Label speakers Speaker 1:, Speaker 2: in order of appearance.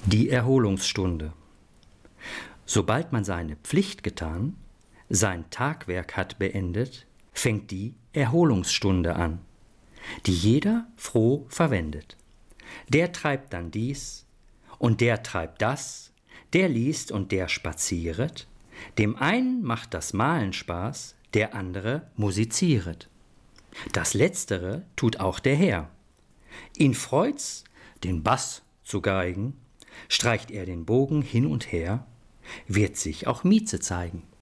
Speaker 1: Die Erholungsstunde. Sobald man seine Pflicht getan, sein Tagwerk hat beendet, fängt die Erholungsstunde an, die jeder froh verwendet. Der treibt dann dies und der treibt das, der liest und der spazieret, dem einen macht das Malen Spaß, der andere musizieret. Das Letztere tut auch der Herr. Ihn freut's, den Bass zu geigen, streicht er den Bogen hin und her, wird sich auch Mieze zeigen.